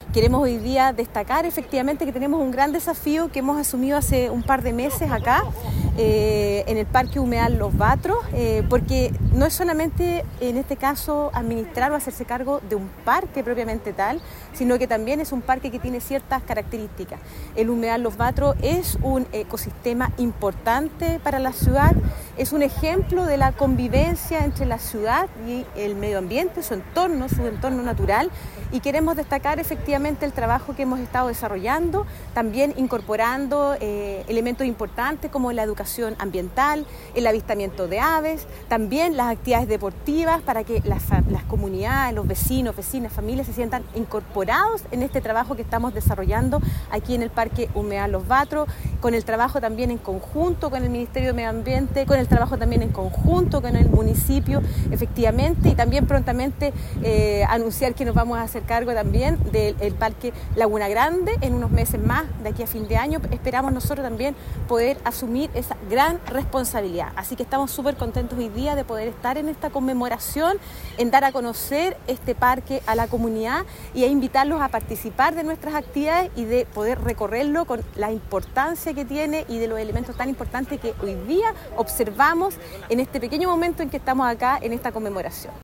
Queremos hoy día destacar efectivamente que tenemos un gran desafío que hemos asumido hace un par de meses acá en el Parque Humedal Los Batros, porque no es solamente en este caso administrar o hacerse cargo de un parque propiamente tal, sino que también es un parque que tiene ciertas características. El Humedal Los Batros es un ecosistema importante para la ciudad, es un ejemplo de la convivencia entre la ciudad y el medio ambiente, su entorno natural, y queremos destacar efectivamente el trabajo que hemos estado desarrollando, también incorporando elementos importantes como la educación ambiental, el avistamiento de aves, también las actividades deportivas para que las comunidades, los vecinos, vecinas, familias se sientan incorporados en este trabajo que estamos desarrollando aquí en el Parque Humedal Los Batros, con el trabajo también en conjunto con el Ministerio de Medio Ambiente, con el trabajo también en conjunto con el municipio, efectivamente, y también prontamente anunciar que nos vamos a hacer cargo también del Parque Laguna Grande en unos meses más, de aquí a fin de año. Esperamos nosotros también poder asumir esa gran responsabilidad. Así que estamos súper contentos hoy día de poder estar en esta conmemoración, en dar a conocer este parque a la comunidad y a invitarlos a participar de nuestras actividades y de poder recorrerlo con la importancia que tiene y de los elementos tan importantes que hoy día observamos en este pequeño momento en que estamos acá en esta conmemoración.